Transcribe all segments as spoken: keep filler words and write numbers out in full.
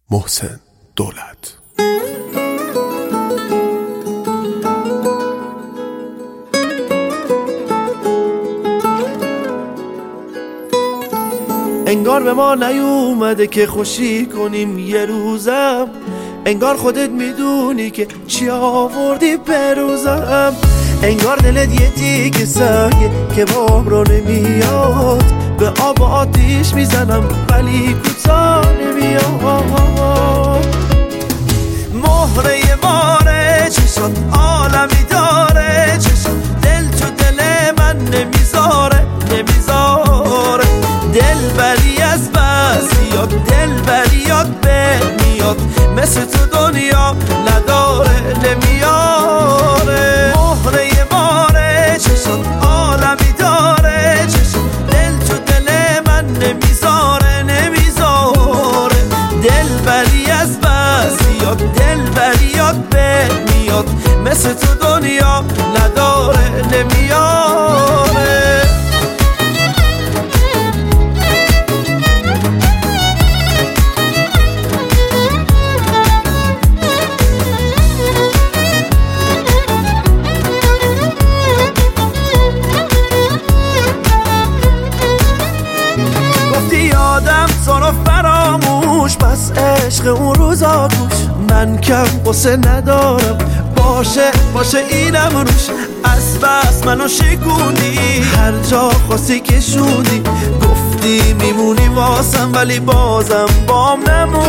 محسن دولت. انگار به ما نیومده که خوشی کنیم یه روزم، انگار خودت میدونی که چی آوردی بروزم، انگار دلت یه تیک سنگه که بام رو نمیاد، به آب و آتیش میزنم ولی کوتاه نمیاد. مهره ماره چشات عالمی داره، چشات دل تو دل من نمیذاره نمیذاره، دل بری از بسیات دل بریات به میاد، مثل تو دنیا نداره نمیاره. مهره ماره چشات عالمی داره، چشات دل تو دل من نمیذاره نمیذاره، دل بری از بسیات دل بریات به میاد، مثل تو دنیا نداره نمیاره. یادم تو فراموش، بس عشق اون روزا گوش، من کم قصه ندارم، باشه باشه اینم روش، از بس منو شکوندی، هر جا خواستی کشوندی، گفتی میمونی واسم ولی بازم بام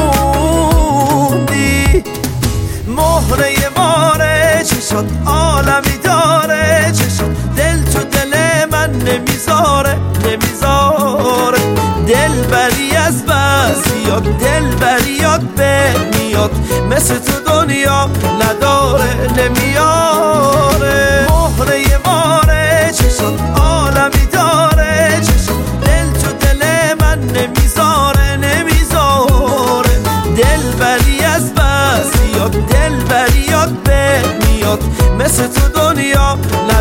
نموندی. مهره ماره چشات عالمی داره، چشات دل تو دل من نمیذاره نمیذاره، دل بری از بسیات دل بریات به میاد، مثل تو دنیا نداره نمیاره. مهره ماره چشات عالمی داره، چشات دل تو دل من نمیذاره نمیذاره، دل بری از بسیات دل بریات به میاد، مثل تو دنیا نداره